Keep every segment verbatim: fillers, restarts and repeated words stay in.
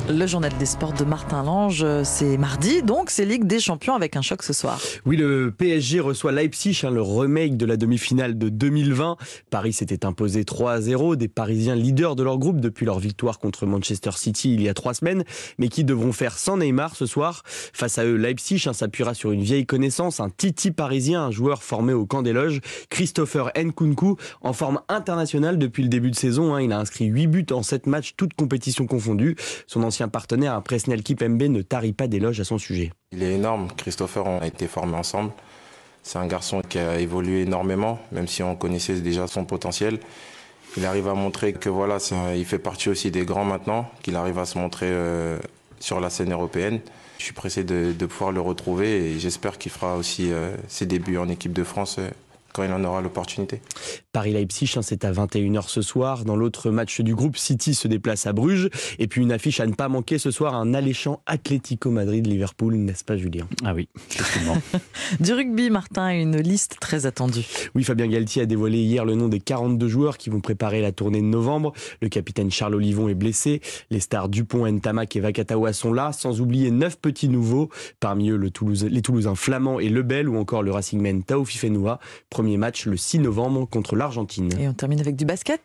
Le journal des sports de Martin Lange, c'est mardi, donc c'est Ligue des Champions avec un choc ce soir. Oui, le P S G reçoit Leipzig, hein, le remake de la demi-finale de deux mille vingt. Paris s'était imposé trois à zéro, des Parisiens leaders de leur groupe depuis leur victoire contre Manchester City il y a trois semaines, mais qui devront faire sans Neymar ce soir. Face à eux, Leipzig hein, s'appuiera sur une vieille connaissance, un Titi parisien, un joueur formé au camp des loges, Christopher Nkunku, en forme internationale depuis le début de saison. Hein, il a inscrit huit buts en sept matchs, toutes compétitions confondues. Son ancien partenaire, Presnel Kimpembe, ne tarit pas d'éloges à son sujet. Il est énorme. Christopher, on a été formés ensemble. C'est un garçon qui a évolué énormément, même si on connaissait déjà son potentiel. Il arrive à montrer que voilà, ça, il fait partie aussi des grands maintenant, qu'il arrive à se montrer euh, sur la scène européenne. Je suis pressé de, de pouvoir le retrouver et j'espère qu'il fera aussi euh, ses débuts en équipe de France euh, quand il en aura l'opportunité. Paris-Leipzig, hein, c'est à vingt et une heures ce soir. Dans l'autre match du groupe, City se déplace à Bruges. Et puis une affiche à ne pas manquer ce soir, un alléchant Atlético Madrid-Liverpool, n'est-ce pas Julien? Ah oui, effectivement. Du rugby, Martin, une liste très attendue. Oui, Fabien Galtier a dévoilé hier le nom des quarante-deux joueurs qui vont préparer la tournée de novembre. Le capitaine Charles Olivon est blessé. Les stars Dupont, Ntamak et Vakatawa sont là, sans oublier neuf petits nouveaux. Parmi eux, le Toulouse, les Toulousains Flamand et Lebel ou encore le Racingman Taofi Fenoua. Premier match le six novembre contre l'Argentine. Et on termine avec du basket.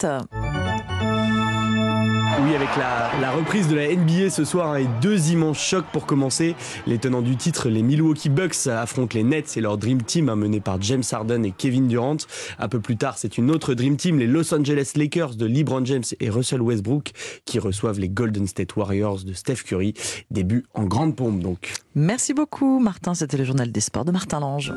Oui, avec la, la reprise de la N B A ce soir hein, et deux immenses chocs pour commencer. Les tenants du titre, les Milwaukee Bucks, affrontent les Nets et leur Dream Team hein, mené par James Harden et Kevin Durant. Un peu plus tard, c'est une autre Dream Team, les Los Angeles Lakers de LeBron James et Russell Westbrook qui reçoivent les Golden State Warriors de Steph Curry. Début en grande pompe donc. Merci beaucoup Martin, c'était le journal des sports de Martin Lange.